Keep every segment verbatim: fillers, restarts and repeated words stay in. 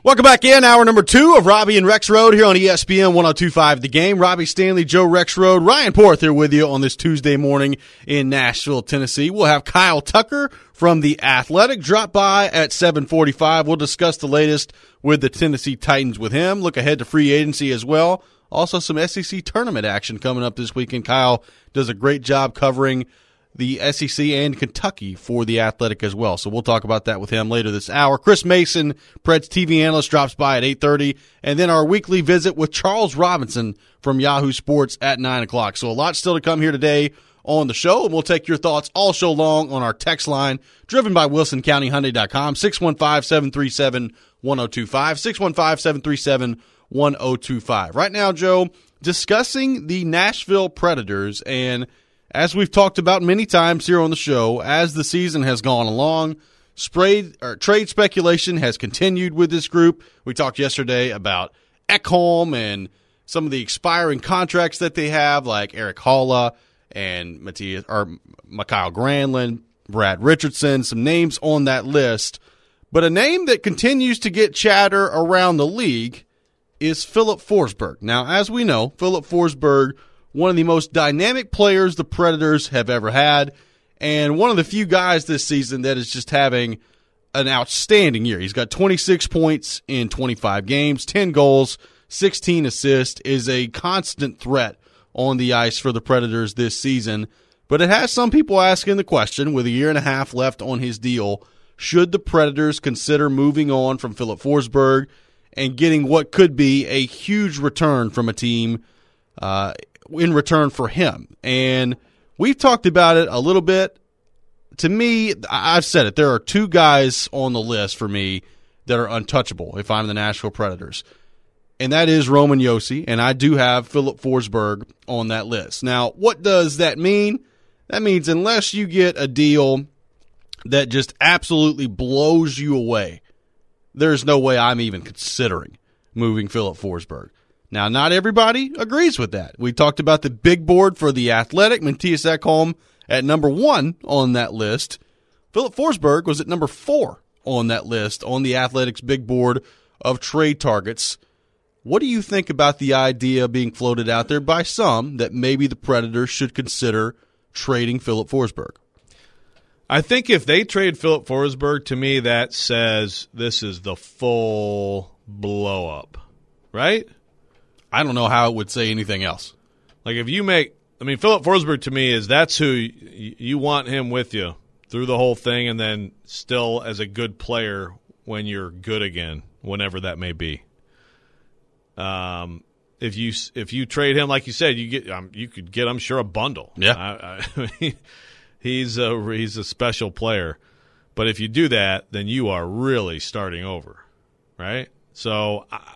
Welcome back in, hour number two of Robbie and Rex Road here on E S P N one oh two point five The Game. Robbie Stanley, Joe Rex Road, Ryan Porth here with you on this Tuesday morning in Nashville, Tennessee. We'll have Kyle Tucker from The Athletic drop by at seven forty-five. We'll discuss the latest with the Tennessee Titans with him, look ahead to free agency as well. Also some S E C tournament action coming up this weekend. Kyle does a great job covering the S E C and Kentucky for The Athletic as well. So we'll talk about that with him later this hour. Chris Mason, Preds T V analyst, drops by at eight thirty. And then our weekly visit with Charles Robinson from Yahoo Sports at nine o'clock. So a lot still to come here today on the show, and we'll take your thoughts all show long on our text line, driven by Wilson County Hyundai dot com, six one five, seven three seven, one oh two five, six one five, seven three seven, one oh two five. Right now, Joe, discussing the Nashville Predators, and as we've talked about many times here on the show, as the season has gone along, sprayed, or trade speculation has continued with this group. We talked yesterday about Ekholm and some of the expiring contracts that they have, like Eric Haula and Matthias, or Mikael Granlund, Brad Richardson, some names on that list. But a name that continues to get chatter around the league is Filip Forsberg. Now, as we know, Filip Forsberg, one of the most dynamic players the Predators have ever had, and one of the few guys this season that is just having an outstanding year. He's got twenty-six points in twenty-five games, ten goals, sixteen assists, is a constant threat on the ice for the Predators this season. But it has some people asking the question, with a year and a half left on his deal, should the Predators consider moving on from Filip Forsberg and getting what could be a huge return from a team uh, in return for him? And we've talked about it a little bit. To me, I've said it, there are two guys on the list for me that are untouchable if I'm the Nashville Predators. And that is Roman Josi, and I do have Filip Forsberg on that list. Now, what does that mean? That means unless you get a deal that just absolutely blows you away, there's no way I'm even considering moving Filip Forsberg. Now, not everybody agrees with that. We talked about the big board for The Athletic. Matthias Ekholm at number one on that list. Filip Forsberg was at number four on that list on The Athletic's big board of trade targets. What do you think about the idea being floated out there by some that maybe the Predators should consider trading Filip Forsberg? I think if they trade Filip Forsberg, to me that says this is the full blow-up, right? I don't know how it would say anything else. Like if you make – I mean, Filip Forsberg to me is that's who you, you want him with you through the whole thing, and then still as a good player when you're good again, whenever that may be. Um, if you if you trade him, like you said, you get um, you could get, I'm sure, a bundle. Yeah, I, I mean, he's a he's a special player, but if you do that, then you are really starting over, right? So I,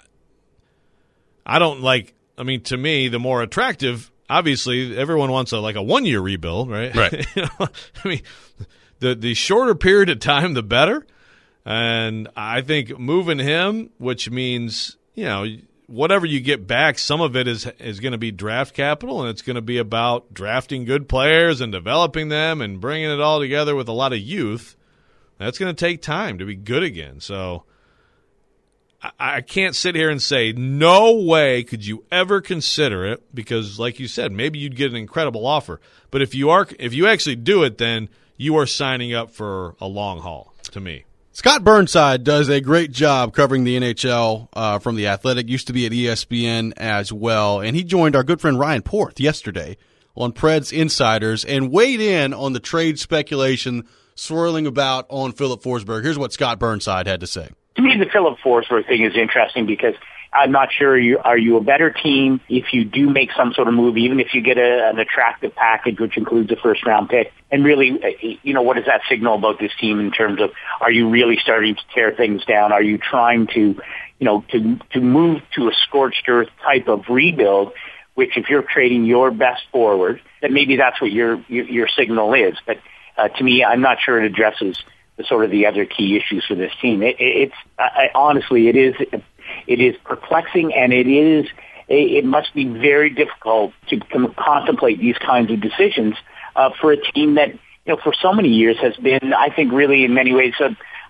I don't like. I mean, to me, the more attractive. Obviously, everyone wants a like a one year rebuild, right? Right. You know, I mean, the the shorter period of time, the better. And I think moving him, which means you know. Whatever you get back, some of it is is going to be draft capital, and it's going to be about drafting good players and developing them and bringing it all together with a lot of youth. That's going to take time to be good again. So I, I can't sit here and say, no way could you ever consider it because, like you said, maybe you'd get an incredible offer. But if you are, if you actually do it, then you are signing up for a long haul to me. Scott Burnside does a great job covering the N H L uh, from The Athletic, used to be at E S P N as well, and he joined our good friend Ryan Porth yesterday on Preds Insiders and weighed in on the trade speculation swirling about on Filip Forsberg. Here's what Scott Burnside had to say. To me, the Filip Forsberg thing is interesting because I'm not sure, you, are you a better team if you do make some sort of move, even if you get a, an attractive package, which includes a first-round pick? And really, you know, what does that signal about this team in terms of, are you really starting to tear things down? Are you trying to, you know, to, to move to a scorched earth type of rebuild, which if you're trading your best forward, then maybe that's what your, your, your signal is. But uh, to me, I'm not sure it addresses the sort of the other key issues for this team. It, it, it's I, honestly, it is... It is perplexing, and it is. It must be very difficult to contemplate these kinds of decisions uh, for a team that, you know, for so many years has been, I think, really in many ways a,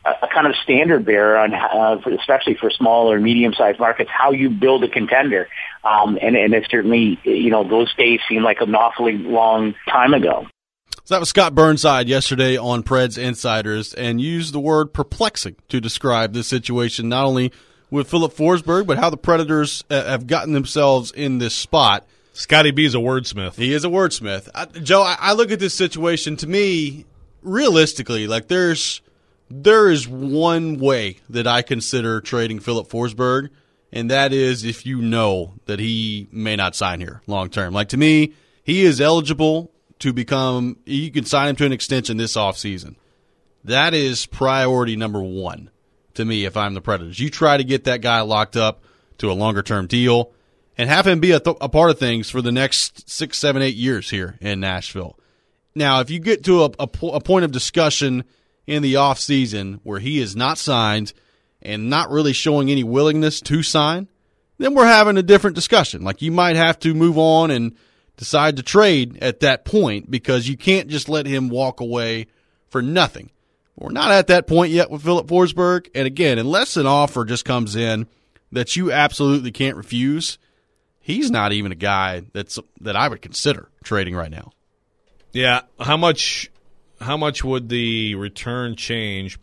a, a kind of standard bearer on, uh, for, especially for small or medium-sized markets, how you build a contender. Um, and, and it certainly, you know, those days seem like an awfully long time ago. So that was Scott Burnside yesterday on Preds Insiders, and used the word perplexing to describe this situation, not only with Filip Forsberg, but how the Predators uh, have gotten themselves in this spot. Scotty B is a wordsmith. He is a wordsmith. I, Joe, I, I look at this situation, to me, realistically, like there's there is one way that I consider trading Filip Forsberg, and that is if you know that he may not sign here long term. Like, to me, he is eligible to become – you can sign him to an extension this offseason. That is priority number one to me if I'm the Predators. You try to get that guy locked up to a longer-term deal and have him be a, th- a part of things for the next six, seven, eight years here in Nashville. Now, if you get to a, a, a point of discussion in the offseason where he is not signed and not really showing any willingness to sign, then we're having a different discussion. Like, you might have to move on and decide to trade at that point, because you can't just let him walk away for nothing. We're not at that point yet with Filip Forsberg. And again, unless an offer just comes in that you absolutely can't refuse, he's not even a guy that's that I would consider trading right now. Yeah, how much how much would the return change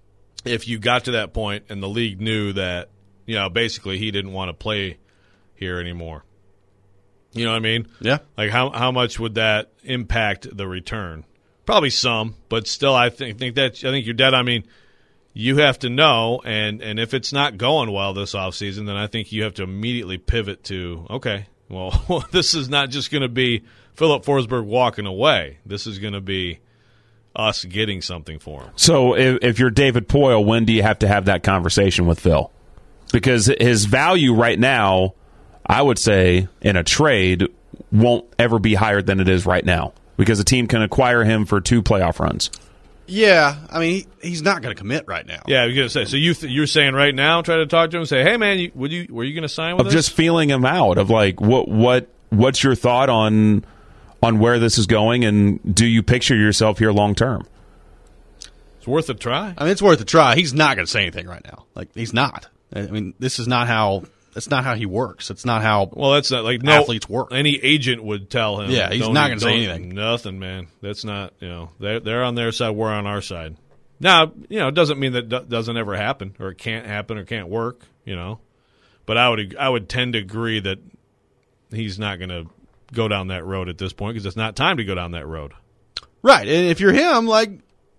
if you got to that point and the league knew that, you know, basically he didn't want to play here anymore? You know what I mean? Yeah. Like, how how much would that impact the return? Probably some, but still, I think think that I think you're dead. I mean, you have to know, and, and if it's not going well this offseason, then I think you have to immediately pivot to, okay, well, this is not just going to be Filip Forsberg walking away. This is going to be us getting something for him. So if, if you're David Poile, when do you have to have that conversation with Phil? Because his value right now, I would say, in a trade, won't ever be higher than it is right now, because a team can acquire him for two playoff runs. Yeah, I mean, he, he's not going to commit right now. Yeah, I was going to say. So you th- you're saying right now, try to talk to him and say, hey, man, you, would you were you going to sign with of us? Just feeling him out of, like, what what what's your thought on on where this is going, and do you picture yourself here long term? It's worth a try. I mean, it's worth a try. He's not going to say anything right now. Like, he's not. I mean, this is not how that's not how he works. It's not how well, that's not like no athletes work. Any agent would tell him. Yeah, he's not going to say anything. Nothing, man. That's not, you know, they're, they're on their side, we're on our side. Now, you know, it doesn't mean that it doesn't ever happen, or it can't happen, or can't work, you know. But I would I would tend to agree that he's not going to go down that road at this point, because it's not time to go down that road. Right, and if you're him, like,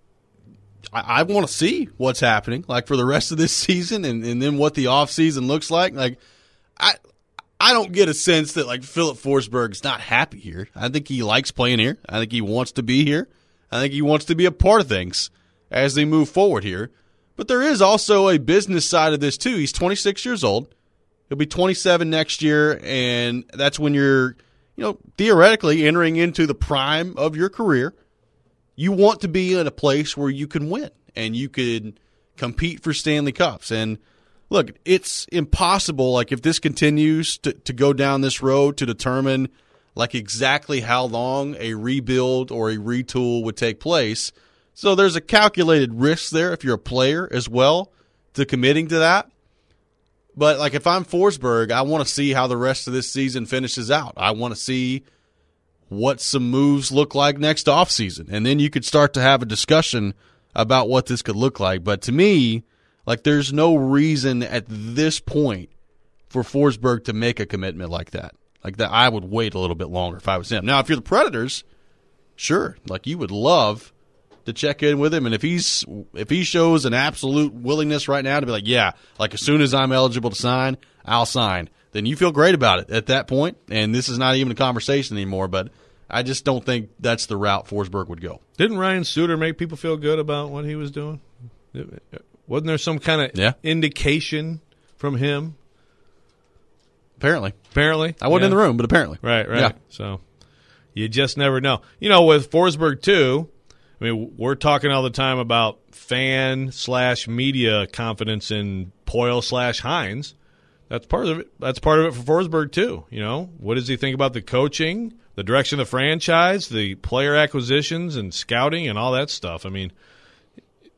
I, I want to see what's happening, like, for the rest of this season, and, and then what the offseason looks like. Like, I I don't get a sense that, like, Filip Forsberg's not happy here. I think he likes playing here. I think he wants to be here. I think he wants to be a part of things as they move forward here. But there is also a business side of this, too. He's twenty-six years old. He'll be twenty-seven next year, and that's when you're, you know, theoretically entering into the prime of your career. You want to be in a place where you can win and you could compete for Stanley Cups. And look, it's impossible, like, if this continues to, to go down this road, to determine, like, exactly how long a rebuild or a retool would take place. So there's a calculated risk there if you're a player as well to committing to that. But, like, if I'm Forsberg, I want to see how the rest of this season finishes out. I want to see what some moves look like next offseason. And then you could start to have a discussion about what this could look like. But to me, like, there's no reason at this point for Forsberg to make a commitment like that. Like, that, I would wait a little bit longer if I was him. Now, if you're the Predators, sure, like, you would love to check in with him, and if he's if he shows an absolute willingness right now to be like, yeah, like, as soon as I'm eligible to sign, I'll sign, then you feel great about it at that point, and this is not even a conversation anymore. But I just don't think that's the route Forsberg would go. Didn't Ryan Suter make people feel good about what he was doing? Wasn't there some kind of yeah. indication from him? Apparently. Apparently. I wasn't yeah. in the room, but apparently. Right, right. Yeah. So you just never know. You know, with Forsberg, too, I mean, we're talking all the time about fan slash media confidence in Poile slash Hines. That's part of it. That's part of it for Forsberg, too. You know, what does he think about the coaching, the direction of the franchise, the player acquisitions and scouting and all that stuff? I mean,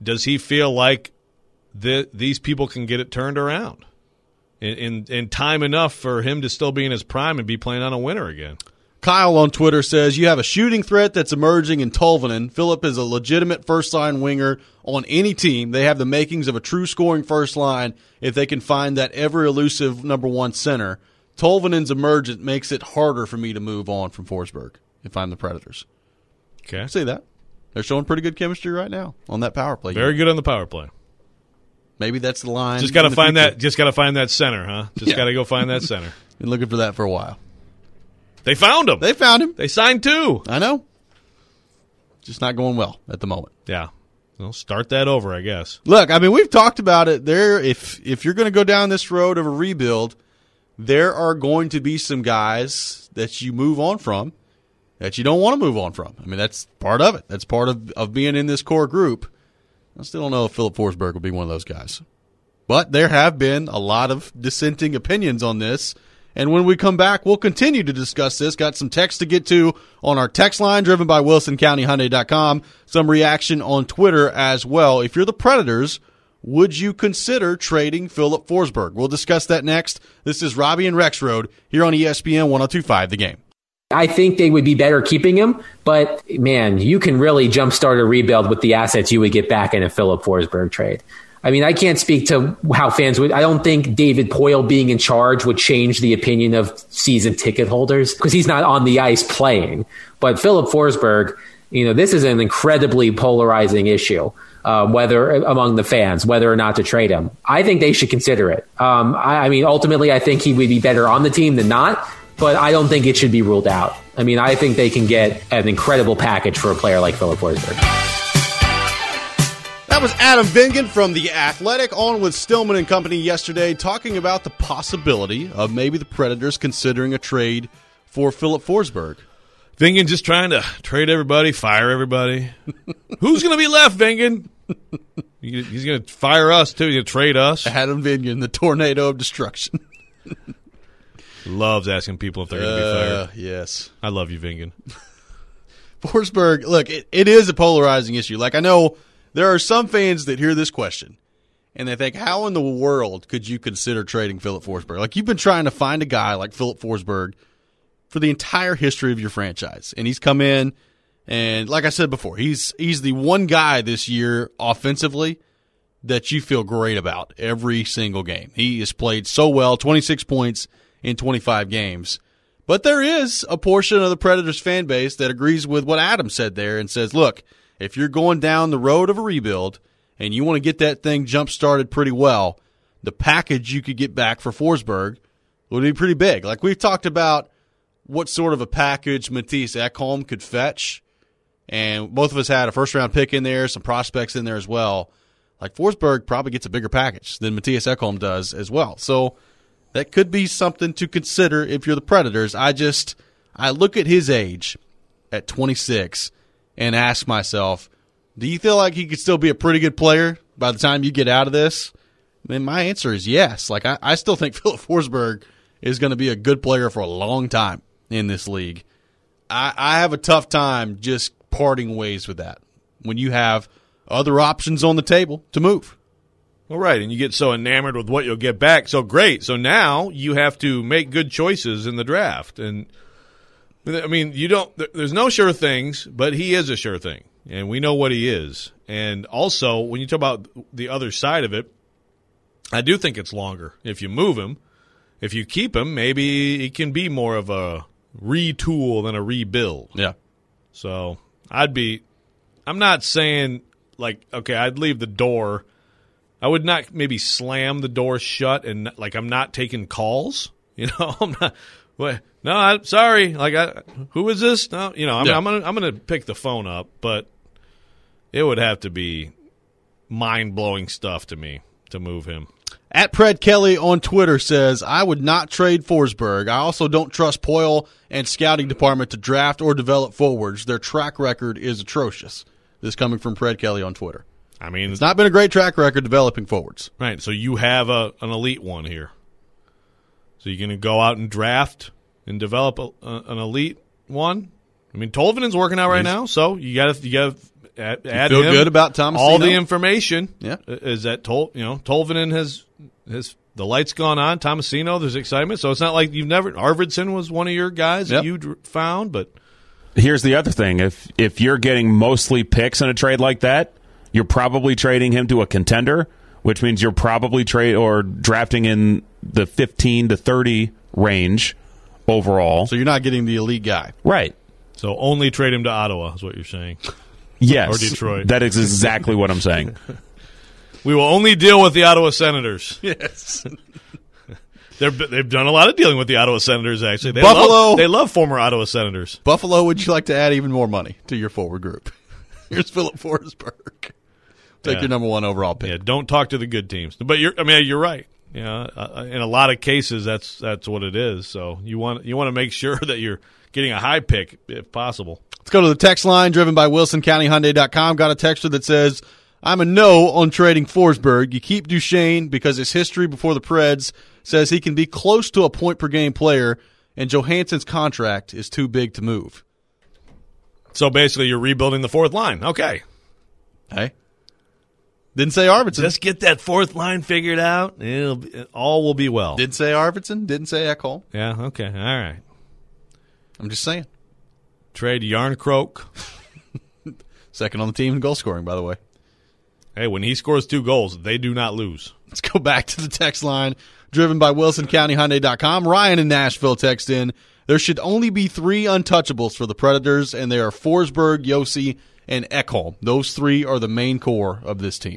does he feel like the, these people can get it turned around in, in, in time enough for him to still be in his prime and be playing on a winner again? Kyle on Twitter says, you have a shooting threat that's emerging in Tolvanen. Phillip is a legitimate first-line winger on any team. They have the makings of a true scoring first line if they can find that ever-elusive number one center. Tolvanen's emergence makes it harder for me to move on from Forsberg if I'm the Predators. Okay. I see that. They're showing pretty good chemistry right now on that power play. Very good on the power play. Maybe that's the line. Just got to find future. that. Just got to find that center, huh? Just Yeah. got to go find that center. Been looking for that for a while. They found him. They found him. They signed two. I know. Just not going well at the moment. Yeah. Well, start that over, I guess. Look, I mean, we've talked about it. There, if if you're going to go down this road of a rebuild, there are going to be some guys that you move on from that you don't want to move on from. I mean, that's part of it. That's part of, of being in this core group. I still don't know if Phillip Forsberg will be one of those guys. But there have been a lot of dissenting opinions on this. And when we come back, we'll continue to discuss this. Got some text to get to on our text line driven by Wilson County Hyundai dot com. Some reaction on Twitter as well. If you're the Predators, would you consider trading Phillip Forsberg? We'll discuss that next. This is Robbie and Rex Road here on E S P N one oh two point five The Game. I think they would be better keeping him, but man, you can really jumpstart a rebuild with the assets you would get back in a Phillip Forsberg trade. I mean, I can't speak to how fans would. I don't think David Poile being in charge would change the opinion of season ticket holders because he's not on the ice playing. But Phillip Forsberg, you know, this is an incredibly polarizing issue, uh, whether among the fans, whether or not to trade him. I think they should consider it. Um, I, I mean, ultimately, I think he would be better on the team than not, but I don't think it should be ruled out. I mean, I think they can get an incredible package for a player like Phillip Forsberg. That was Adam Vingan from The Athletic on with Stillman and Company yesterday talking about the possibility of maybe the Predators considering a trade for Phillip Forsberg. Vingan just trying to trade everybody, fire everybody. Who's going to be left, Vingan? He's going to fire us, too. He's going to trade us. Adam Vingan, the tornado of destruction. Loves asking people if they're going to uh, be fired. Yes. I love you, Vingan. Forsberg, look, it, it is a polarizing issue. Like, I know there are some fans that hear this question, and they think, how in the world could you consider trading Phillip Forsberg? Like, you've been trying to find a guy like Phillip Forsberg for the entire history of your franchise, and he's come in, and like I said before, he's he's the one guy this year offensively that you feel great about every single game. He has played so well, twenty-six points in twenty-five games. But there is a portion of the Predators fan base that agrees with what Adam said there and says, look, if you're going down the road of a rebuild and you want to get that thing jump-started pretty well, the package you could get back for Forsberg would be pretty big. Like we've talked about what sort of a package Mattias Ekholm could fetch, and both of us had a first-round pick in there, some prospects in there as well. Like Forsberg probably gets a bigger package than Mattias Ekholm does as well. So that could be something to consider if you're the Predators. I just I look at his age at twenty-six and ask myself, do you feel like he could still be a pretty good player by the time you get out of this? I mean, my answer is yes. Like I, I still think Phillip Forsberg is going to be a good player for a long time in this league. I, I have a tough time just parting ways with that when you have other options on the table to move. Well, right, and you get so enamored with what you'll get back. So great. So now you have to make good choices in the draft. And, I mean, you don't. There's no sure things, but he is a sure thing, and we know what he is. And also, when you talk about the other side of it, I do think it's longer. If you move him, if you keep him, maybe he can be more of a retool than a rebuild. Yeah. So I'd be – I'm not saying, like, okay, I'd leave the door – I would not maybe slam the door shut and like I'm not taking calls. You know, I'm not. Well, no, I'm sorry. Like, I, who is this? No, you know, I'm, yeah. I'm gonna I'm gonna pick the phone up, but it would have to be mind blowing stuff to me to move him. At Pred Kelly on Twitter says, I would not trade Forsberg. I also don't trust Poile and scouting department to draft or develop forwards. Their track record is atrocious. This coming from Pred Kelly on Twitter. I mean, it's not been a great track record developing forwards. Right. So you have a an elite one here. So you're going to go out and draft and develop a, a, an elite one. I mean, Tolvanen's working out right He's, now, so you got to you got to add, add feel him good about Tomasino? all the information. Yeah. Is that Tol, you know, Tolvanen has his the light's gone on. Tomasino, there's excitement. So it's not like you've never. Arvidsson was one of your guys Yep. that you dr- found, but Here's the other thing: if if you're getting mostly picks in a trade like that, you're probably trading him to a contender, which means you're probably trade or drafting in the fifteen to thirty range overall. So you're not getting the elite guy. Right. so only trade him to Ottawa is what you're saying. Yes. Or Detroit. That is exactly what I'm saying. We will only deal with the Ottawa Senators. Yes. They're, they've done a lot of dealing with the Ottawa Senators, actually. They Buffalo- Love, they love former Ottawa Senators. Buffalo, would you like to add even more money to your forward group? Here's Philip Forsberg. Take Yeah. your number one overall pick. Yeah, don't talk to the good teams. But you're, I mean, you're right. You know, uh, in a lot of cases, that's that's what it is. So you want you want to make sure that you're getting a high pick if possible. Let's go to the text line driven by Wilson County Hyundai dot com. Got a texter that says, I'm a no on trading Forsberg. You keep Duchesne because his history before the Preds says he can be close to a point-per-game player, and Johansson's contract is too big to move. So basically, you're rebuilding the fourth line. Okay, Hey? Didn't say Arvidsson. just get that fourth line figured out. It'll be, all will be well. Didn't say Arvidsson. Didn't say Ekholm. Yeah. Okay. All right. I'm just saying. Trade Yarncroke. Second on the team in goal scoring, by the way. Hey, when he scores two goals, they do not lose. Let's go back to the text line driven by Wilson County Hyundai dot com. Ryan in Nashville text in, there should only be three untouchables for the Predators, and they are Forsberg, Yossi, and Ekholm. Those three are the main core of this team.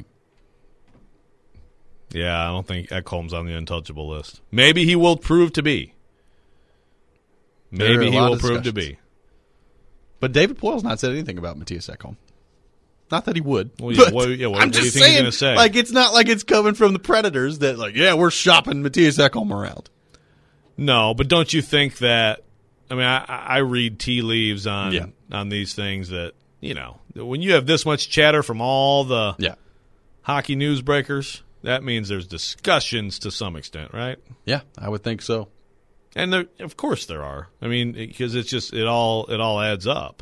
Yeah, I don't think Ekholm's on the untouchable list. Maybe he will prove to be. There are Maybe a he lot will of prove to discussions. be. But David Poyle's not said anything about Matthias Ekholm. Not that he would. Well, yeah, but what- yeah, what- I'm what do you just think he's saying, gonna say? like, it's not like it's coming from the Predators that, like, yeah, we're shopping Matthias Ekholm around. No, but don't you think that? I mean, I, I read tea leaves on Yeah. on these things that you know when you have this much chatter from all the Yeah. hockey newsbreakers, that means there's discussions to some extent, right? Yeah, I would think so. And there, of course there are. I mean, because it's just it all it all adds up.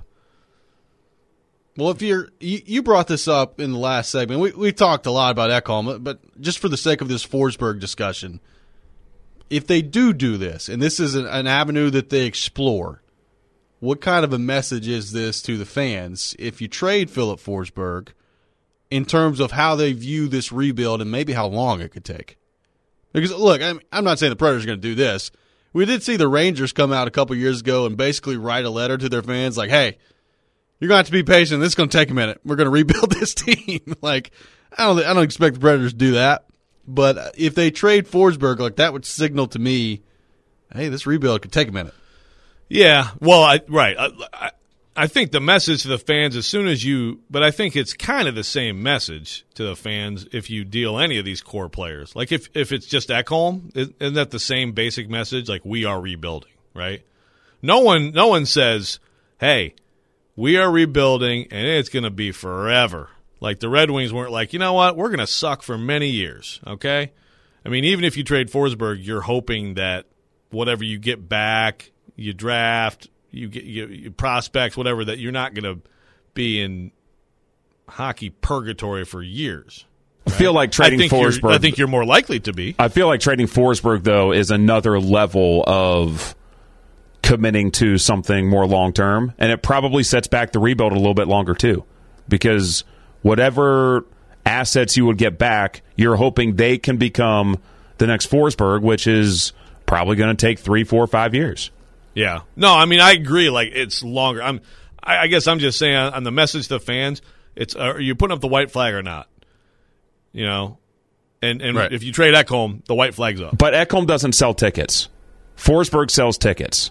Well, if you're you, you brought this up in the last segment, we we talked a lot about Ekholm, but just for the sake of this Forsberg discussion, if they do do this, and this is an, an avenue that they explore, what kind of a message is this to the fans if you trade Philip Forsberg in terms of how they view this rebuild and maybe how long it could take? Because look, I'm I'm not saying the Predators are going to do this. We did see the Rangers come out a couple years ago and basically write a letter to their fans like, hey, you're going to have to be patient. This is going to take a minute. We're going to rebuild this team. Like, I don't, I don't expect the Predators to do that. But if they trade Forsberg, like that would signal to me, hey, this rebuild could take a minute. Yeah, well, I, right. I, I, I think the message to the fans as soon as you, but I think it's kind of the same message to the fans if you deal any of these core players. Like if, if it's just Ekholm, isn't that the same basic message? Like we are rebuilding, right? No one, no one says, hey, we are rebuilding and it's going to be forever. Like the Red Wings weren't like, you know what, we're going to suck for many years, okay? I mean, even if you trade Forsberg, you're hoping that whatever you get back, you draft, you get you, you prospects, whatever, that you're not going to be in hockey purgatory for years. I feel like trading I think you're- Forsberg. I think you're more likely to be. I feel like trading Forsberg, though, is another level of committing to something more long term, and it probably sets back the rebuild a little bit longer, too, because whatever assets you would get back, you're hoping they can become the next Forsberg, which is probably going to take three, four, five years. Yeah. No, I mean, I agree. Like, it's longer. I'm, I, I guess I'm just saying on, on the message to the fans, it's, uh, are you putting up the white flag or not? You know? And and Right. if you trade Ekholm, the white flag's up. But Ekholm doesn't sell tickets. Forsberg sells tickets.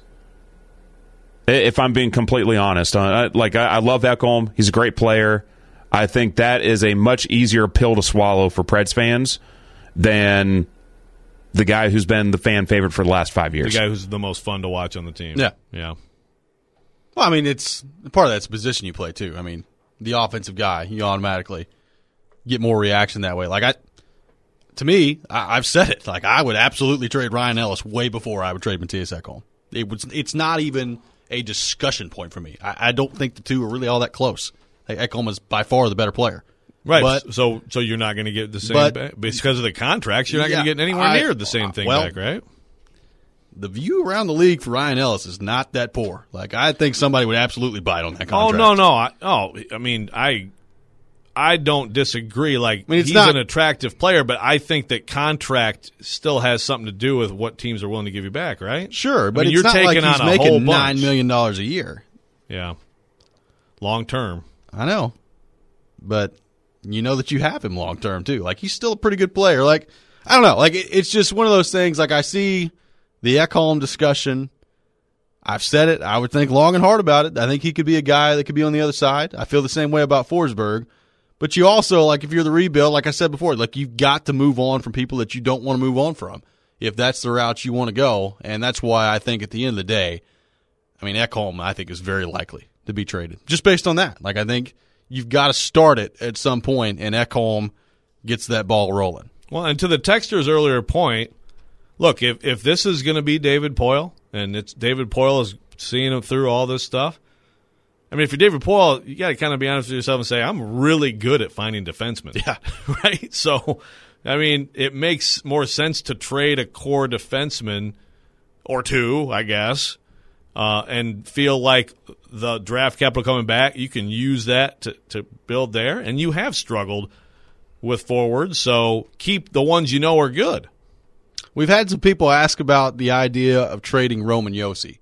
I- If I'm being completely honest, uh, I, like I, I love Ekholm. He's a great player. I think that is a much easier pill to swallow for Preds fans than the guy who's been the fan favorite for the last five The years. guy who's the most fun to watch on the team. Yeah. Yeah. Well, I mean, it's part of that's the position you play too. I mean, the offensive guy, you automatically get more reaction that way. Like I, to me, I, I've said it. Like I would absolutely trade Ryan Ellis way before I would trade Matthias Ekholm. It was. It's not even a discussion point for me. I, I don't think the two are really all that close. Like, Ekholm is by far the better player. Right. But, so so you're not going to get the same but, back. Because of the contracts, you're not yeah, going to get anywhere I, near the same thing well, back, right? The view around the league for Ryan Ellis is not that poor. Like, I think somebody would absolutely bite on that contract. Oh, no, no. I, oh, I mean, I I don't disagree. Like, I mean, it's he's not, an attractive player, but I think that contract still has something to do with what teams are willing to give you back, right? Sure, but I mean, it's you're not taking like he's on a whole making bunch. nine million dollars a year. Yeah. Long term. I know. But you know that you have him long term, too. Like, he's still a pretty good player. Like, I don't know. Like, it, it's just one of those things. Like, I see the Ekholm discussion. I've said it. I would think long and hard about it. I think he could be a guy that could be on the other side. I feel the same way about Forsberg. But you also, like, if you're the rebuild, like I said before, like, you've got to move on from people that you don't want to move on from if that's the route you want to go. And that's why I think at the end of the day, I mean, Ekholm, I think, is very likely to be traded. Just based on that. Like, I think you've got to start it at some point, and Ekholm gets that ball rolling. Well, and to the texter's earlier point, look, if if this is going to be David Poile, and it's David Poile is seeing him through all this stuff, I mean, if you're David Poile, you got to kind of be honest with yourself and say, I'm really good at finding defensemen. Yeah. Right? So, I mean, it makes more sense to trade a core defenseman or two, I guess, uh, and feel like the draft capital coming back, you can use that to, to build there. And you have struggled with forwards, so keep the ones you know are good. We've had some people ask about the idea of trading Roman Josi,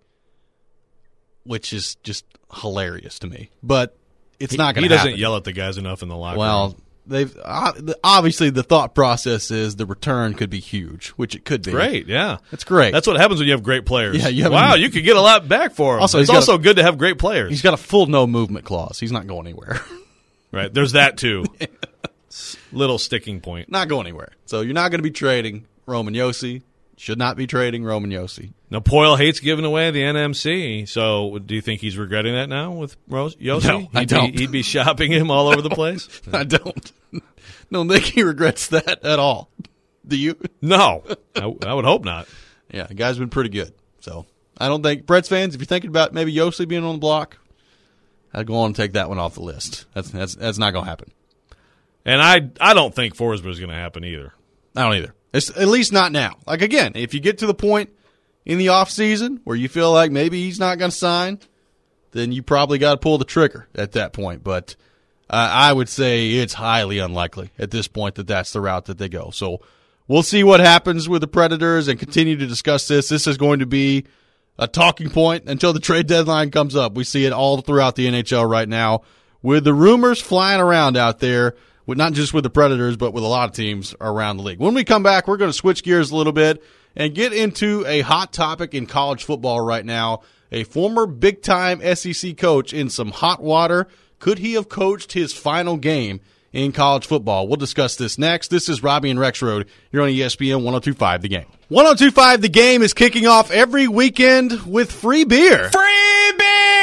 which is just hilarious to me. But it's he, not going to to happen. He happen. doesn't yell at the guys enough in the locker well, room. They've obviously the thought process is the return could be huge, which it could be. Great, yeah, that's great. That's what happens when you have great players. Yeah, you have wow, a, you could get a lot back for them. Also, it's also a, good to have great players. He's got a full no movement clause. He's not going anywhere. Right, there's that too. Little sticking point. Not going anywhere. So you're not going to be trading Roman Josi. Should not be trading Roman Josi. Now, Poile hates giving away the N M C, so do you think he's regretting that now with Rose, Josi? No, he'd I don't. Be, he'd be shopping him all over the place? I don't. Don't think he regrets that at all. Do you? No, I, I would hope not. Yeah, the guy's been pretty good. So I don't think, Preds fans, if you're thinking about maybe Josi being on the block, I'd go on and take that one off the list. That's that's that's not going to happen. And I I don't think Forsberg is going to happen either. I don't either. It's, at least not now. Like, again, if you get to the point in the offseason where you feel like maybe he's not going to sign, then you probably got to pull the trigger at that point. But uh, I would say it's highly unlikely at this point that that's the route that they go. So we'll see what happens with the Predators and continue to discuss this. This is going to be a talking point until the trade deadline comes up. We see it all throughout the N H L right now with the rumors flying around out there. With not just with the Predators, but with a lot of teams around the league. When we come back, we're going to switch gears a little bit and get into a hot topic in college football right now. A former big-time S E C coach in some hot water. Could he have coached his final game in college football? We'll discuss this next. This is Robbie and Rexroad. You're on E S P N one oh two point five The Game. one oh two point five The Game is kicking off every weekend with free beer. Free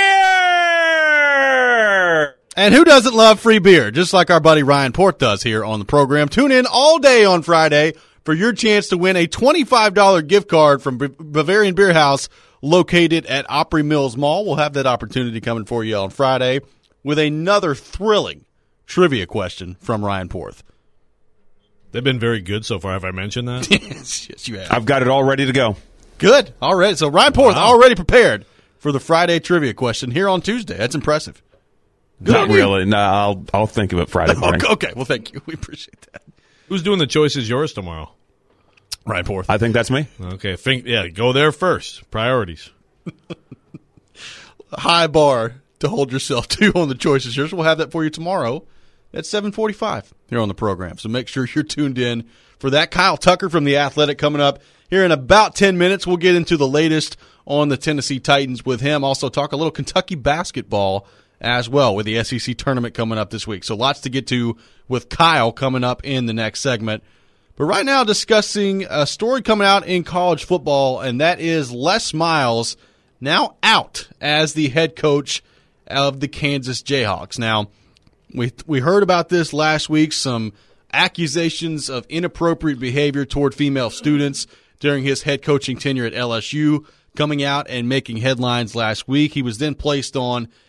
beer! And who doesn't love free beer? Just like our buddy Ryan Port does here on the program. Tune in all day on Friday for your chance to win a twenty-five dollars gift card from Bavarian Beer House located at Opry Mills Mall. We'll have that opportunity coming for you on Friday with another thrilling trivia question from Ryan Porth. They've been very good so far. Have I mentioned that? yes, yes, you have. I've got it all ready to go. Good. All right. So Ryan Porth Wow. already prepared for the Friday trivia question here on Tuesday. That's impressive. Good Not on you. really. No, I'll I'll think of it Friday morning. Okay. Well, thank you. We appreciate that. Who's doing the choice is yours tomorrow? Ryan Porth. I think that's me. Okay, think yeah, go there first. Priorities. High bar to hold yourself to on the choices yours. We'll have that for you tomorrow at seven forty-five here on the program. So make sure you're tuned in for that. Kyle Tucker from The Athletic coming up here in about ten minutes. We'll get into the latest on the Tennessee Titans with him. Also talk a little Kentucky basketball as well with the S E C tournament coming up this week. So lots to get to with Kyle coming up in the next segment. But right now discussing a story coming out in college football, and that is Les Miles now out as the head coach of the Kansas Jayhawks. Now, we we heard about this last week, some accusations of inappropriate behavior toward female students during his head coaching tenure at L S U coming out and making headlines last week. He was then placed on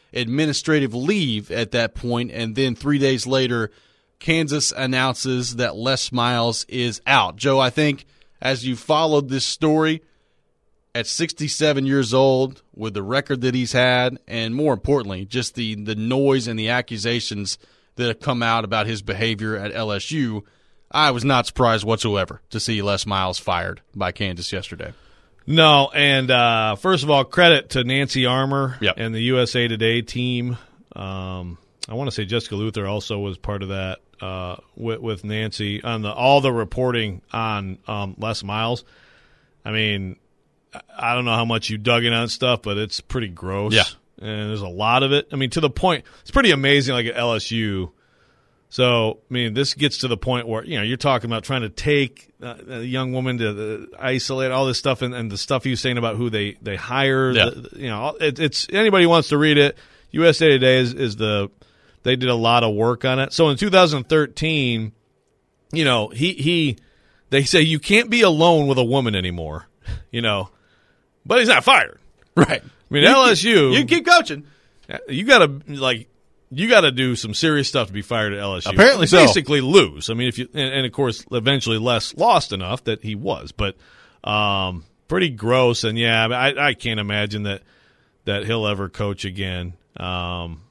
administrative leave at that point, and then three days later, Kansas announces that Les Miles is out. Joe, I think as you followed this story, at sixty-seven years old, with the record that he's had, and more importantly, just the, the noise and the accusations that have come out about his behavior at L S U, I was not surprised whatsoever to see Les Miles fired by Kansas yesterday. No, and uh, first of all, credit to Nancy Armour Yep. and the U S A Today team. Um, I want to say Jessica Luther also was part of that uh, with, with Nancy on the all the reporting on um, Les Miles. I mean, I don't know how much you dug in on stuff, but it's pretty gross. Yeah. And there's a lot of it. I mean, to the point, it's pretty amazing, like at L S U. So, I mean, this gets to the point where, you know, you're talking about trying to take uh, a young woman to uh, isolate all this stuff and, and the stuff he was saying about who they, they hire. Yeah. The, you know, it, it's anybody who wants to read it. U S A Today is, is the – they did a lot of work on it. So in two thousand thirteen, you know, he, he – they say you can't be alone with a woman anymore, you know. But he's not fired. Right. I mean, you L S U – Keep, you keep coaching. You got to, like – you got to do some serious stuff to be fired at L S U. Apparently so. Basically lose. I mean, if you and, and of course eventually Les lost enough that he was, but um, pretty gross. And yeah, I, I can't imagine that that he'll ever coach again. Um,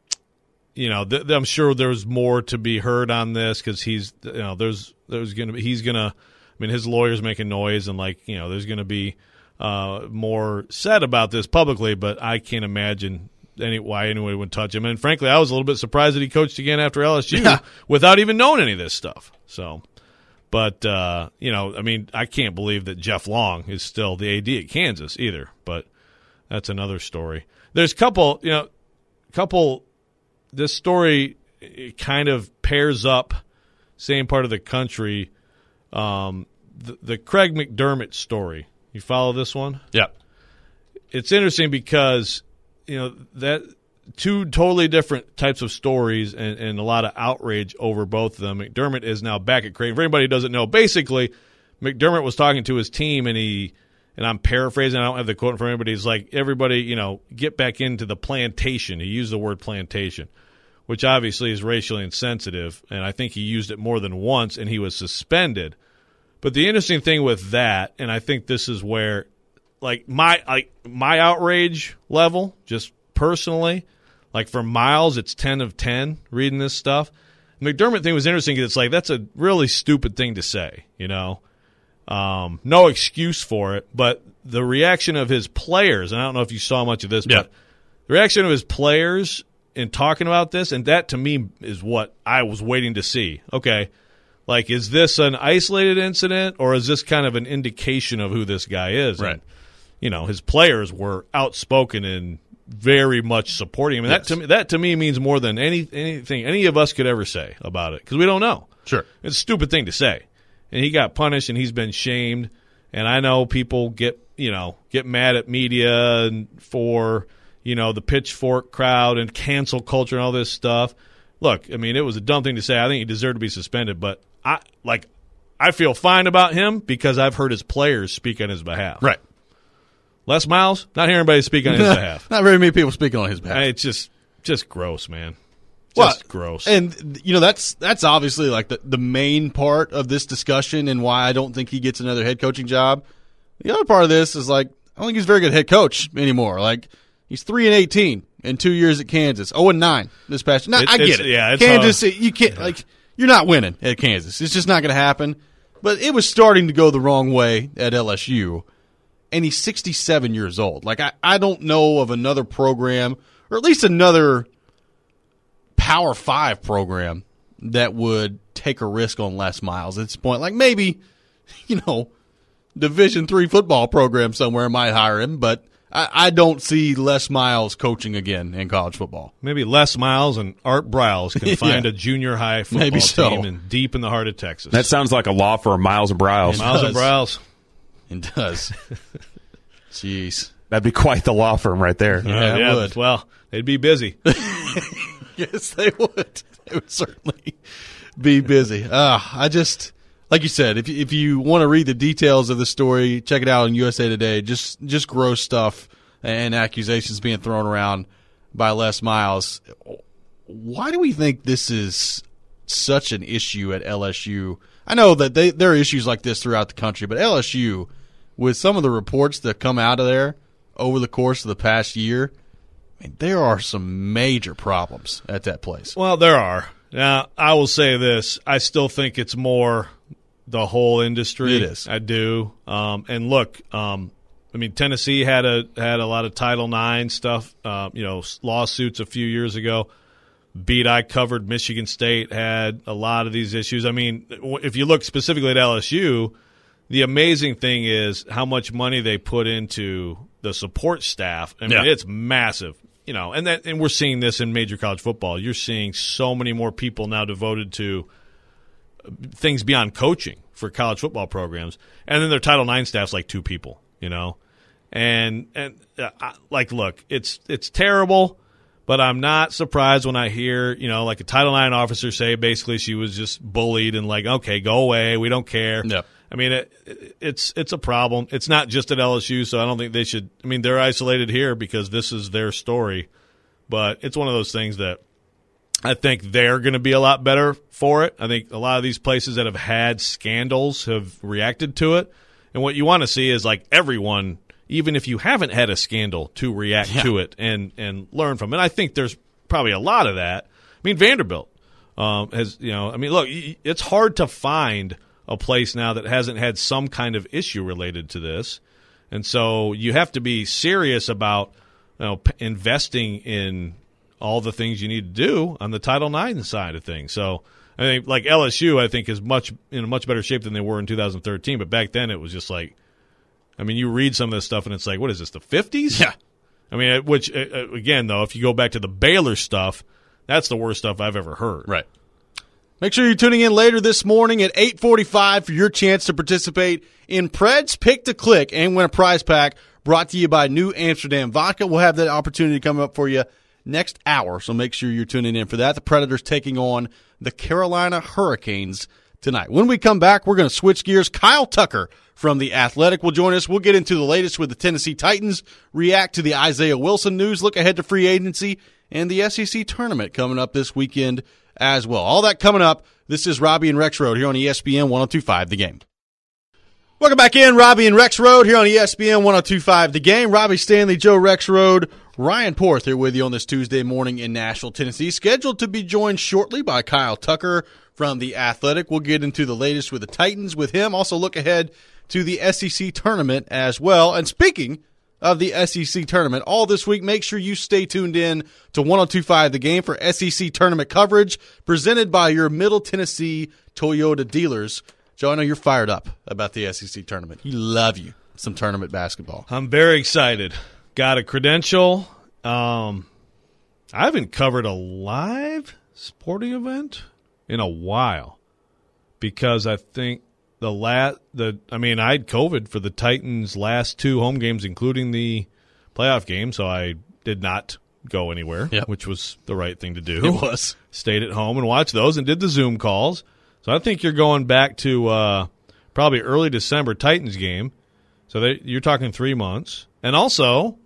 you know, th- I'm sure there's more to be heard on this because he's, you know, there's there's gonna be he's gonna. I mean, his lawyer's making noise and like you know, there's gonna be uh, more said about this publicly, but I can't imagine. Any, why anyone would touch him. And frankly, I was a little bit surprised that he coached again after L S U yeah. without even knowing any of this stuff. So, but, uh, you know, I mean, I can't believe that Jeff Long is still the A D at Kansas either, but that's another story. There's a couple, you know, couple, this story it kind of pairs up, same part of the country, um, the, the Craig McDermott story. You follow this one? Yeah. It's interesting because you know, that two totally different types of stories and, and a lot of outrage over both of them. McDermott is now back at Creighton. For anybody who doesn't know, basically, McDermott was talking to his team, and he, and I'm paraphrasing, I don't have the quote in front of me, but he's like, everybody, you know, get back into the plantation. He used the word plantation, which obviously is racially insensitive, and I think he used it more than once, and he was suspended. But the interesting thing with that, and I think this is where Like my like my outrage level, just personally, like for Miles, it's ten of ten reading this stuff. The McDermott thing was interesting because it's like that's a really stupid thing to say, you know. Um, no excuse for it, but the reaction of his players, and I don't know if you saw much of this, Yeah. but the reaction of his players in talking about this, and that to me is what I was waiting to see. Okay, like is this an isolated incident or is this kind of an indication of who this guy is? Right. And, you know, his players were outspoken and very much supporting him. And Yes. that to me, that to me means more than any anything any of us could ever say about it because we don't know. Sure. It's a stupid thing to say. And he got punished and he's been shamed. And I know people get, you know, get mad at media and for, you know, the pitchfork crowd and cancel culture and all this stuff. Look, I mean, it was a dumb thing to say. I think he deserved to be suspended, but I like I feel fine about him because I've heard his players speak on his behalf. Right. Les Miles, not hearing anybody speak on his behalf. Not very many people speaking on his behalf. It's just just gross, man. Well, Just gross. And you know that's that's obviously like the, the main part of this discussion and why I don't think he gets another head coaching job. The other part of this is like I don't think he's a very good head coach anymore. Like he's three and eighteen in two years at Kansas, oh and nine this past year. Now, It- I it's- get it. yeah, it's Kansas, hard. you can't like you're not winning at Kansas. It's just not going to happen. But it was starting to go the wrong way at L S U. And he's sixty-seven years old. Like, I, I don't know of another program, or at least another Power Five program, that would take a risk on Les Miles at this point. Like, maybe, you know, Division Three football program somewhere might hire him, but I, I don't see Les Miles coaching again in college football. Maybe Les Miles and Art Briles can find Yeah. a junior high football Maybe so. team in, deep in the heart of Texas. That sounds like a law firm, Miles and Briles. Miles and does. Briles. It does. Jeez. That'd be quite the law firm right there. Yeah, it yeah, would. Well, they'd be busy. Yes, they would. They would certainly be busy. Uh, I just, like you said, if if you want to read the details of the story, check it out on U S A Today. Just just gross stuff and accusations being thrown around by Les Miles. Why do we think this is such an issue at L S U? I know that they, there are issues like this throughout the country, but L S U, with some of the reports that come out of there over the course of the past year, I mean, there are some major problems at that place. Well, there are. Now, I will say this. I still think it's more the whole industry. It is. I do. Um, and look, um, I mean, Tennessee had a had a lot of Title nine stuff, uh, you know, lawsuits a few years ago. Beat I covered Michigan State had a lot of these issues. I mean, if you look specifically at L S U, the amazing thing is how much money they put into the support staff. I mean, yeah. it's massive. You know, and that and we're seeing this in major college football. You're seeing so many more people now devoted to things beyond coaching for college football programs, and then their Title nine staff's like two people. You know, and and uh, I, like, look, it's it's terrible, but I'm not surprised when I hear, you know, like a Title nine officer say basically she was just bullied and like, okay, go away, we don't care. Yep. I mean, it, it's it's a problem. It's not just at L S U, so I don't think they should. I mean, they're isolated here because this is their story, but it's one of those things that I think they're going to be a lot better for it. I think a lot of these places that have had scandals have reacted to it, and what you want to see is like everyone, even if you haven't had a scandal, to react yeah. to it and and learn from it. And I think there's probably a lot of that. I mean, Vanderbilt um, has, you know, I mean, look, it's hard to find a place now that hasn't had some kind of issue related to this. And so you have to be serious about, you know, p- investing in all the things you need to do on the Title nine side of things. So I think like L S U, I think is much in a much better shape than they were in two thousand thirteen. But back then it was just like, I mean, you read some of this stuff and it's like, what is this, the fifties? Yeah. I mean, which again, though, if you go back to the Baylor stuff, that's the worst stuff I've ever heard. Right. Make sure you're tuning in later this morning at eight forty-five for your chance to participate in Pred's Pick to Click and win a prize pack brought to you by New Amsterdam Vodka. We'll have that opportunity coming up for you next hour, so make sure you're tuning in for that. The Predators taking on the Carolina Hurricanes tonight. When we come back, we're going to switch gears. Kyle Tucker from The Athletic will join us. We'll get into the latest with the Tennessee Titans, react to the Isaiah Wilson news, look ahead to free agency, and the S E C tournament coming up this weekend as well. All that coming up. This is Robbie and Rex Road here on E S P N one oh two point five The Game. Welcome back in, Robbie and Rex Road here on E S P N one oh two point five The Game. Robbie Stanley, Joe Rex Road, Ryan Porth here with you on this Tuesday morning in Nashville, Tennessee. Scheduled to be joined shortly by Kyle Tucker from The Athletic. We'll get into the latest with the Titans with him. Also look ahead to the S E C tournament as well. And speaking of the S E C tournament, all this week, make sure you stay tuned in to one oh two point five The Game for S E C tournament coverage presented by your Middle Tennessee Toyota dealers. Joe, I know you're fired up about the S E C tournament. You love you some tournament basketball. I'm very excited. Got a credential. Um, I haven't covered a live sporting event in a while because I think the last the I mean I had COVID for the Titans' last two home games, including the playoff game, so I did not go anywhere, yep. which was the right thing to do. It was. Stayed at home and watched those and did the Zoom calls. So I think you're going back to uh, probably early December Titans game. So they, you're talking three months. And also,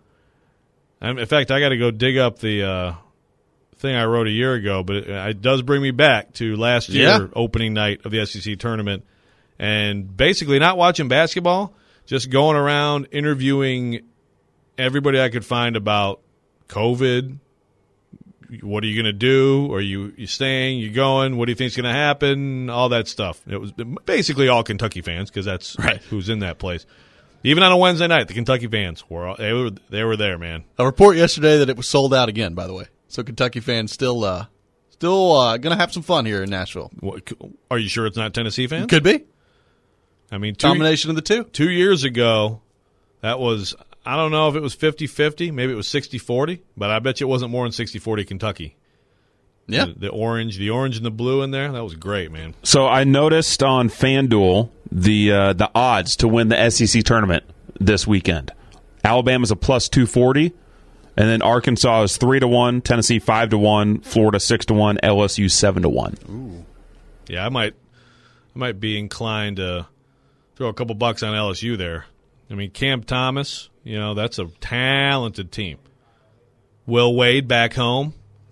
in fact, I got to go dig up the uh, thing I wrote a year ago, but it, it does bring me back to last year, yeah. opening night of the S E C tournament. And basically not watching basketball, just going around interviewing everybody I could find about COVID. What are you going to do? Are you you staying? You going? What do you think's going to happen? All that stuff. It was basically all Kentucky fans because that's right. who's in that place. Even on a Wednesday night, the Kentucky fans were they were they were there, man. A report yesterday that it was sold out again. By the way, so Kentucky fans still uh, still uh, going to have some fun here in Nashville. What, are you sure it's not Tennessee fans? Could be. I mean, two, combination of the two. Two years ago, that was. I don't know if it was fifty-fifty, maybe it was sixty-forty, but I bet you it wasn't more than sixty-forty Kentucky. Yeah. The, the orange, the orange and the blue in there, that was great, man. So I noticed on FanDuel the uh, the odds to win the S E C tournament this weekend. Alabama's a plus two forty, and then Arkansas is three to one, Tennessee five to one, Florida six to one, L S U seven to one. Ooh. Yeah, I might I might be inclined to throw a couple bucks on L S U there. I mean, Cam Thomas, you know, that's a talented team. Will Wade back home.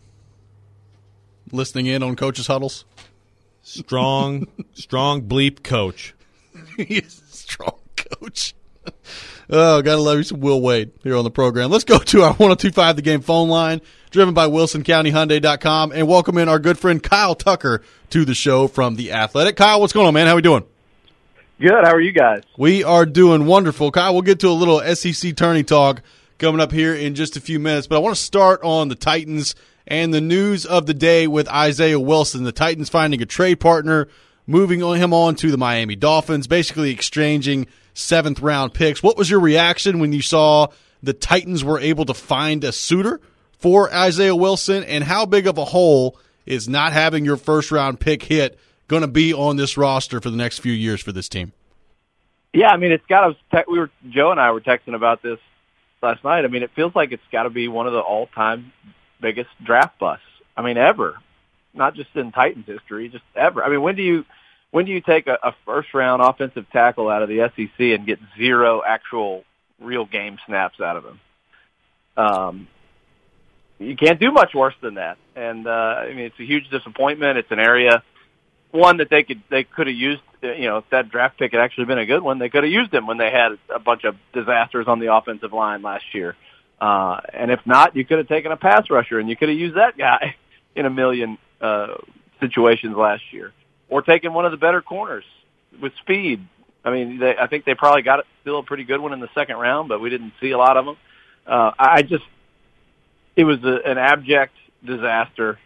Listening in on coaches' huddles. Strong, strong bleep coach. He's a strong coach. Oh, gotta love you some Will Wade here on the program. Let's go to our one oh two point five The Game phone line, driven by Wilson County Hyundai dot com, and welcome in our good friend Kyle Tucker to the show from The Athletic. Kyle, what's going on, man? How we doing? Good. How are you guys? We are doing wonderful. Kyle, we'll get to a little S E C tourney talk coming up here in just a few minutes, but I want to start on the Titans and the news of the day with Isaiah Wilson. The Titans finding a trade partner, moving him on to the Miami Dolphins, basically exchanging seventh-round picks. What was your reaction when you saw the Titans were able to find a suitor for Isaiah Wilson, and how big of a hole is not having your first-round pick hit going to be on this roster for the next few years for this team? Yeah, I mean, it's got to. We were Joe and I were texting about this last night. I mean, it feels like it's got to be one of the all-time biggest draft busts. I mean, ever, not just in Titans history, just ever. I mean, when do you when do you take a, a first-round offensive tackle out of the S E C and get zero actual real game snaps out of him? Um, you can't do much worse than that. And uh, I mean, it's a huge disappointment. It's an area one that they could they could have used. You know, if that draft pick had actually been a good one, they could have used him when they had a bunch of disasters on the offensive line last year. Uh, and if not, you could have taken a pass rusher and you could have used that guy in a million uh, situations last year, or taken one of the better corners with speed. I mean, they, I think they probably got it, still a pretty good one in the second round, but we didn't see a lot of them. Uh, I just, it was a, an abject disaster.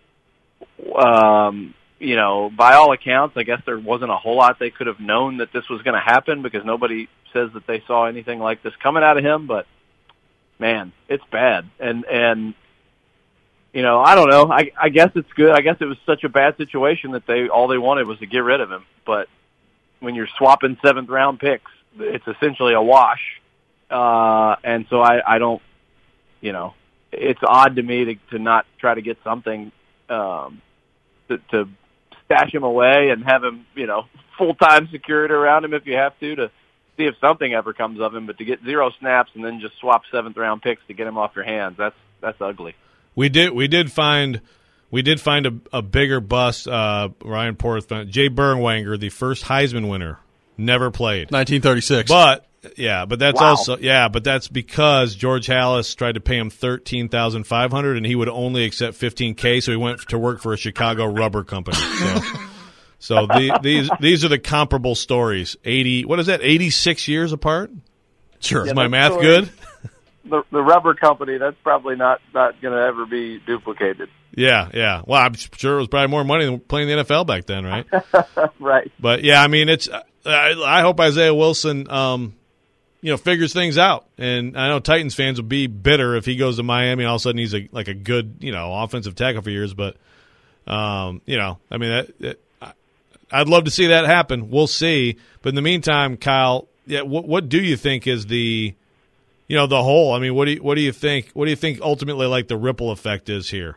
Um, you know, by all accounts, I guess there wasn't a whole lot they could have known that this was going to happen, because nobody says that they saw anything like this coming out of him, but man, it's bad. And, and, you know, I don't know. I, I guess it's good. I guess it was such a bad situation that they, all they wanted was to get rid of him. But when you're swapping seventh round picks, it's essentially a wash. Uh, and so I, I don't, you know, it's odd to me to, to not try to get something, um, to, to stash him away and have him, you know, full-time security around him if you have to, to see if something ever comes of him. But to get zero snaps and then just swap seventh round picks to get him off your hands, that's, that's ugly. We did, we did find, we did find a, a bigger bust. Uh, Ryan Porth, Jay Bernwanger, the first Heisman winner, never played. nineteen thirty-six. But yeah, but that's Wow. also yeah, but that's because George Halas tried to pay him thirteen thousand five hundred, and he would only accept fifteen k. So he went to work for a Chicago rubber company. So, so the, these these are the comparable stories. Eighty, what is that? Eighty-six years apart. Sure, Yeah, is my that math story- good? The, the rubber company, that's probably not, not going to ever be duplicated. Yeah, yeah. Well, I'm sure it was probably more money than playing the N F L back then, right? Right. But yeah, I mean, it's. I, I hope Isaiah Wilson, um, you know, figures things out. And I know Titans fans will be bitter if he goes to Miami and all of a sudden he's a, like a good, you know, offensive tackle for years. But, um, you know, I mean, that, that, I'd love to see that happen. We'll see. But in the meantime, Kyle, yeah, what, what do you think is the, you know, the whole? I mean, what do you, what do you think? What do you think ultimately, like, the ripple effect is here?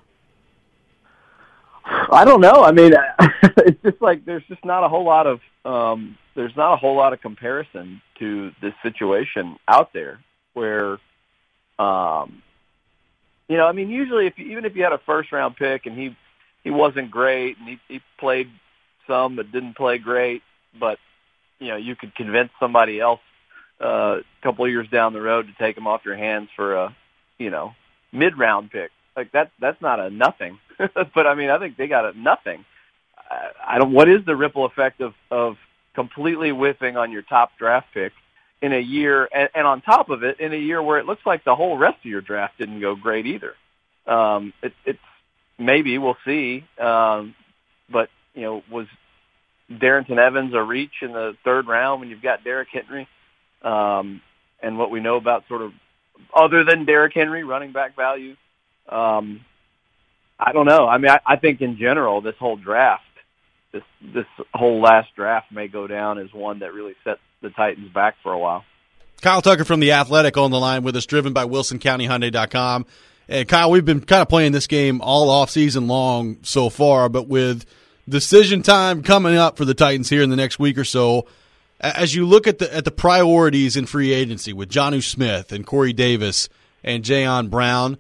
I don't know. I mean, it's just like there's just not a whole lot of um, there's not a whole lot of comparison to this situation out there where, um, you know, I mean, usually if you, even if you had a first round pick and he he wasn't great and he, he played some but didn't play great, but you know, you could convince somebody else uh, a couple of years down the road to take him off your hands for a, you know, mid round pick. Like that, that's not a nothing. But I mean, I think they got a nothing. I, I don't. What is the ripple effect of of completely whiffing on your top draft pick in a year, and, and on top of it, in a year where it looks like the whole rest of your draft didn't go great either? Um, it, it's maybe we'll see. Um, but you know, was Darrington Evans a reach in the third round when you've got Derrick Henry, um, and what we know about sort of other than Derrick Henry running back value? Um, I don't know. I mean, I, I think in general, this whole draft, this this whole last draft may go down as one that really set the Titans back for a while. Kyle Tucker from The Athletic on the line with us, driven by Wilson County Hyundai dot com. And Kyle, we've been kind of playing this game all off season long so far, but with decision time coming up for the Titans here in the next week or so, as you look at the at the priorities in free agency with Jonnu Smith and Corey Davis and Jayon Brown,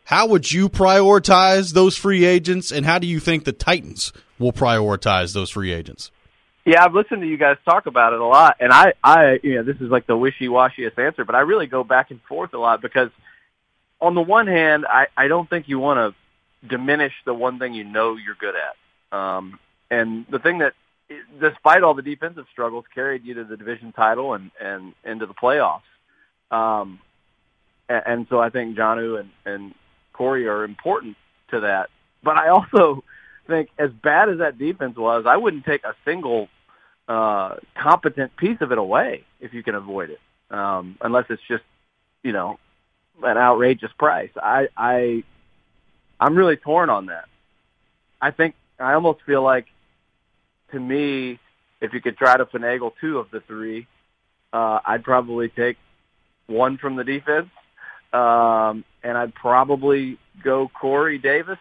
How would you prioritize those free agents, and how do you think the Titans will prioritize those free agents? Yeah, I've listened to you guys talk about it a lot, and I, I, you know, this is like the wishy-washiest answer, but I really go back and forth a lot because on the one hand, I, I don't think you want to diminish the one thing you know you're good at. Um, and the thing that, despite all the defensive struggles, carried you to the division title and, and into the playoffs. Um, and, and so I think Jonnu and, and Corey are important to that. But I also think as bad as that defense was, I wouldn't take a single uh, competent piece of it away if you can avoid it, um, unless it's just, you know, an outrageous price. I, I, I'm really torn on that. I think I almost feel like, to me, if you could try to finagle two of the three, uh, I'd probably take one from the defense, um, and I'd probably go Corey Davis.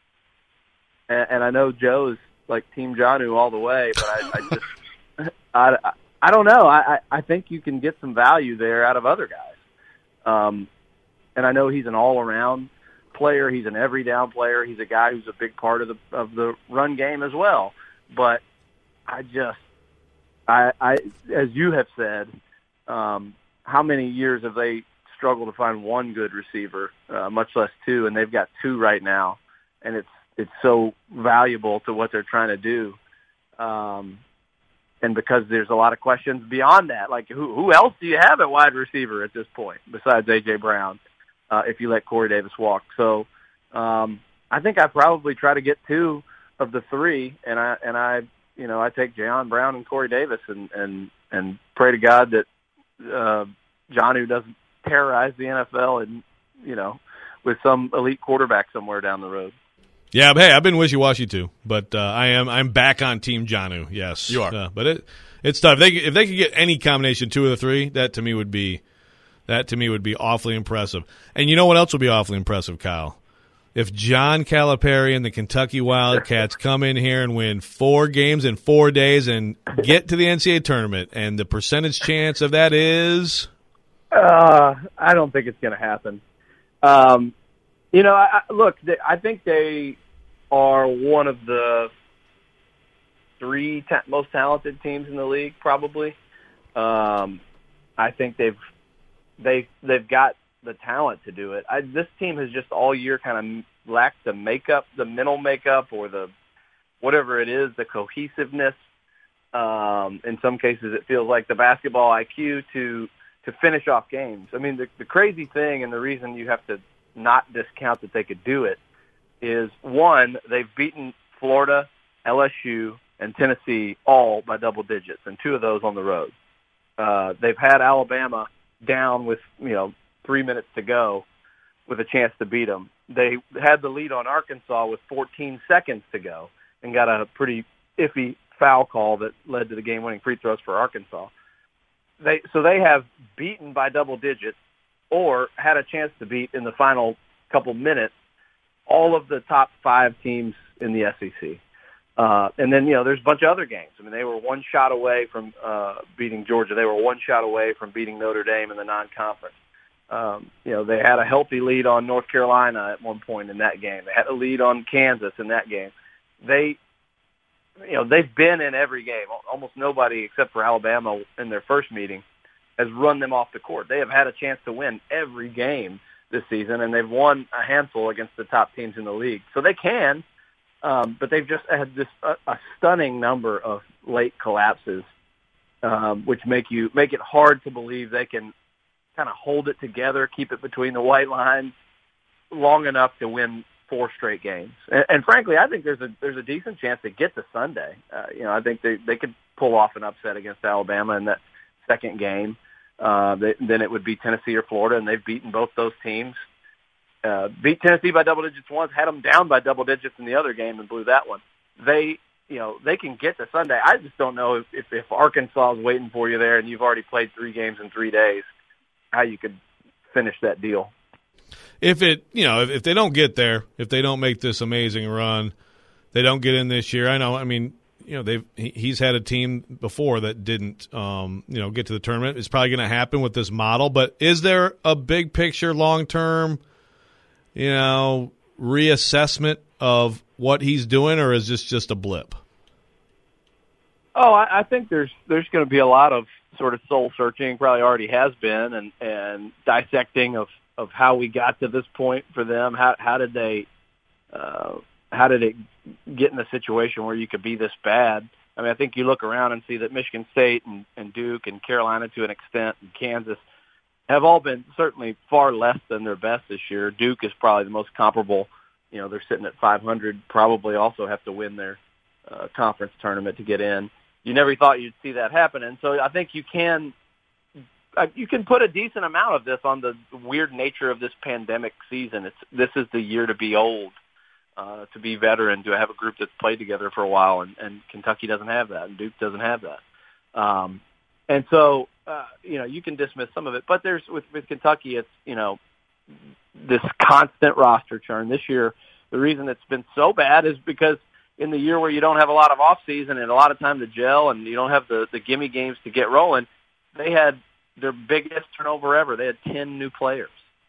And, and I know Joe's like Team Jonnu all the way, but I, I just, I, I don't know. I, I think you can get some value there out of other guys. Um, and I know he's an all-around player. He's an every-down player. He's a guy who's a big part of the of the run game as well. But I just, I, I, as you have said, um, how many years have they struggled to find one good receiver, uh, much less two, and they've got two right now, and it's it's so valuable to what they're trying to do. Um, and because there's a lot of questions beyond that, like who who else do you have at wide receiver at this point besides A J Brown, uh, if you let Corey Davis walk? So um, I think I probably try to get two of the three, and I and I. You know, I take Jayon Brown and Corey Davis and, and, and pray to God that uh, Jonnu doesn't terrorize the N F L and, you know, with some elite quarterback somewhere down the road. Yeah, but hey, I've been wishy-washy too, but uh, I am I'm back on Team Jonnu. Yes, you are. Uh, but it it's tough. If they if they could get any combination two of the three, that to me would be that to me would be awfully impressive. And you know what else would be awfully impressive, Kyle? If John Calipari and the Kentucky Wildcats come in here and win four games in four days and get to the N C double A tournament, and the percentage chance of that is? Uh, I don't think it's going to happen. Um, you know, I, I, look, they, I think they are one of the three ta- most talented teams in the league, probably. Um, I think they've they they've got the talent to do it. I, this team has just all year kind of lacked the makeup, the mental makeup, or the whatever it is, the cohesiveness. Um, in some cases, it feels like the basketball I Q to to finish off games. I mean, the, the crazy thing, and the reason you have to not discount that they could do it, is one, they've beaten Florida, L S U, and Tennessee all by double digits, and two of those on the road. Uh, they've had Alabama down with, you know, three minutes to go with a chance to beat them. They had the lead on Arkansas with fourteen seconds to go and got a pretty iffy foul call that led to the game-winning free throws for Arkansas. They So they have beaten by double digits or had a chance to beat in the final couple minutes all of the top five teams in the S E C. Uh, and then, you know, there's a bunch of other games. I mean, they were one shot away from uh, beating Georgia. They were one shot away from beating Notre Dame in the non-conference. Um, you know, they had a healthy lead on North Carolina at one point in that game. They had a lead on Kansas in that game. They, you know, they've been in every game. Almost nobody except for Alabama in their first meeting has run them off the court. They have had a chance to win every game this season, and they've won a handful against the top teams in the league. So they can, um, but they've just had this a, a stunning number of late collapses, um, which make you make it hard to believe they can kind of hold it together, keep it between the white lines long enough to win four straight games. And, and frankly, I think there's a there's a decent chance they get to Sunday. Uh, you know, I think they they could pull off an upset against Alabama in that second game. Uh, they, then it would be Tennessee or Florida, and they've beaten both those teams. Uh, beat Tennessee by double digits once, had them down by double digits in the other game, and blew that one. They, you know, they can get to Sunday. I just don't know if, if, if Arkansas is waiting for you there, and you've already played three games in three days, how you could finish that deal. If it, you know, if, if they don't get there, if they don't make this amazing run, they don't get in this year. I know. I mean, you know, they've he, he's had a team before that didn't, um, you know, get to the tournament. It's probably going to happen with this model. But is there a big picture, long term? you know, reassessment of what he's doing, or is this just a blip? Oh, I, I think there's there's going to be a lot of sort of soul searching, probably already has been, and, and dissecting of, of how we got to this point for them. How how did they uh, how did it get in a situation where you could be this bad? I mean, I think you look around and see that Michigan State and, and Duke and Carolina to an extent and Kansas have all been certainly far less than their best this year. Duke is probably the most comparable. You know, they're sitting at five hundred, probably also have to win their uh, conference tournament to get in. You never thought you'd see that happen. And so I think you can uh, you can put a decent amount of this on the weird nature of this pandemic season. It's This is the year to be old, uh, to be veteran, to have a group that's played together for a while, and, and Kentucky doesn't have that, and Duke doesn't have that. Um, and so, uh, you know, you can dismiss some of it. But there's with, with Kentucky, it's, you know, this constant roster churn. This year, the reason it's been so bad is because in the year where you don't have a lot of off season and a lot of time to gel and you don't have the, the gimme games to get rolling, they had their biggest turnover ever. They had ten new players.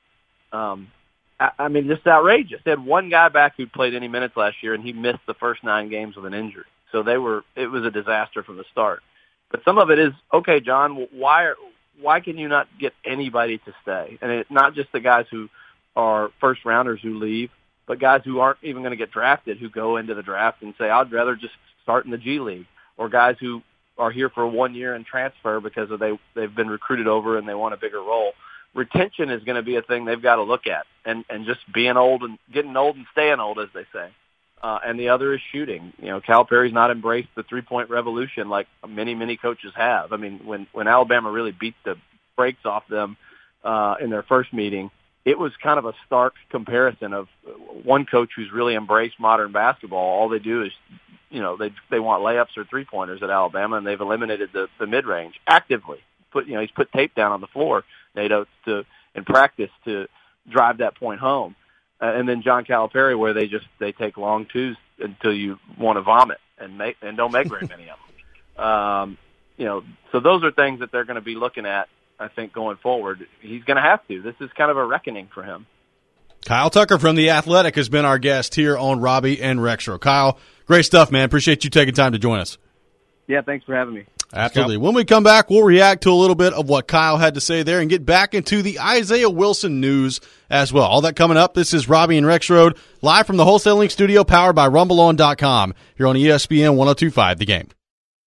Um, I, I mean, just outrageous. They had one guy back who played any minutes last year, and he missed the first nine games with an injury. So they were, it was a disaster from the start. But some of it is, okay, John, why are, why can you not get anybody to stay? And it's not just the guys who are first rounders who leave, but guys who aren't even going to get drafted who go into the draft and say, I'd rather just start in the G League, or guys who are here for one year and transfer because of they, they've been recruited over and they want a bigger role. Retention is going to be a thing they've got to look at, and, and just being old and getting old and staying old, as they say. Uh, and the other is shooting. You know, Calipari's not embraced the three-point revolution like many, many coaches have. I mean, when, when Alabama really beat the brakes off them uh, in their first meeting, it was kind of a stark comparison of one coach who's really embraced modern basketball. All they do is, you know, they they want layups or three-pointers at Alabama, and they've eliminated the, the mid-range actively. Put, you know, he's put tape down on the floor, NATO, to in practice to drive that point home. Uh, and then John Calipari, where they just they take long twos until you want to vomit and make and don't make very many of them. Um, you know, so those are things that they're going to be looking at, I think, going forward. He's going to have to. This is kind of a reckoning for him. Kyle Tucker from The Athletic has been our guest here on Robbie and Rexroad. Kyle, great stuff, man. Appreciate you taking time to join us. Yeah, thanks for having me. Absolutely. When we come back, we'll react to a little bit of what Kyle had to say there and get back into the Isaiah Wilson news as well. All that coming up. This is Robbie and Rexroad, live from the Wholesaling Studio, powered by Rumble On dot com, here on E S P N one oh two point five The Game.